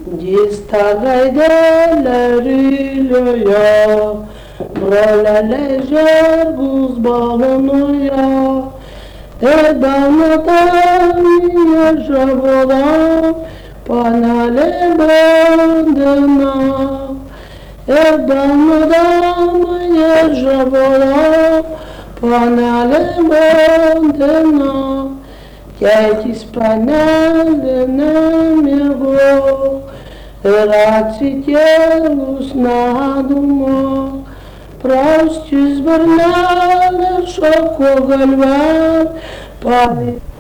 Dista gaideleriyle brolele žerbus balanoje, Edanatan yaşabolam, panale bandına. Edanatan yaşabolam, panale bandına. Kekis panale nemigo, Racikelus nadumo, Praustis barnelė šoko galvelė,